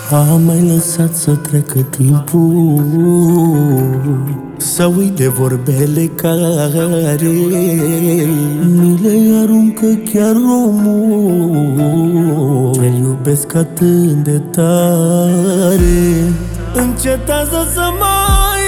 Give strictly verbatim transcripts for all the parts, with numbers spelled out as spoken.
Am mai lăsat să treacă timpul, să uit de vorbele care mi le aruncă chiar omul ce-l iubesc atât de tare. Încetează să mai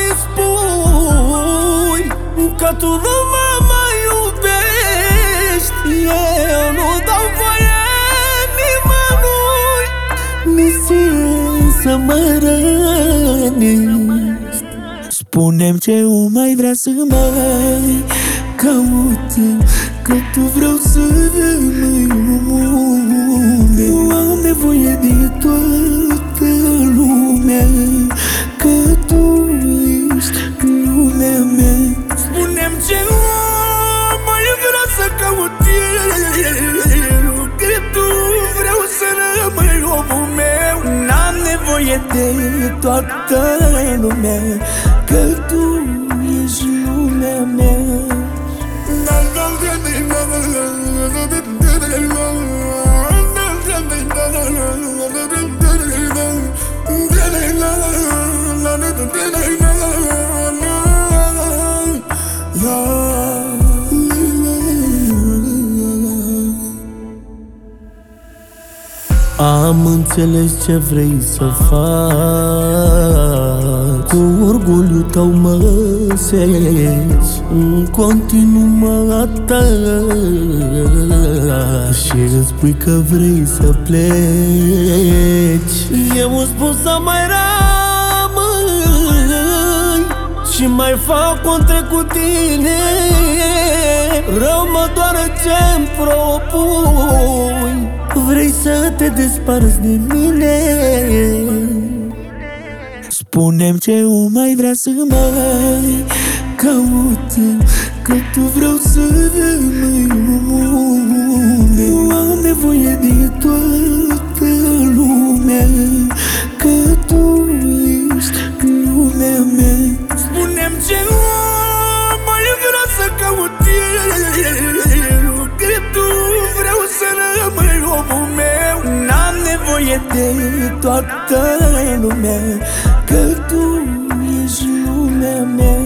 spui că tu nu mă mai iubești. Eu nu dau voie nimănui, nici să mă rănești. Spune-mi ce o mai vrea să mai caut, că tu vreau să rămâi omul meu. Am nevoie de toată lumea, că tu ești lumea mea. Spune-mi ce o mai vrea să caut eu, că tu vreau să rămâi omul meu. N-am nevoie de toată lumea, că tu ești lumea mea. Am înțeles ce vrei să faci, cu orgoliu tău mă seci, în continuu mă ataci și îmi spui că vrei să pleci. Eu îmi spun să mai rămâi și mai fac conte cu tine. Rău mă doară ce-mi propui, vrei să te desparți de mine. Spune-mi ce o mai vrea să mai caut, că tu vreau să rămâi omul meu. Am nevoie de toată lumea, că tu ești lumea mea. Spune-mi ce o mai vrea să caut eu, că tu vreau să rămâi omul meu. N-am nevoie de toată lumea, că tu ești lumea mea.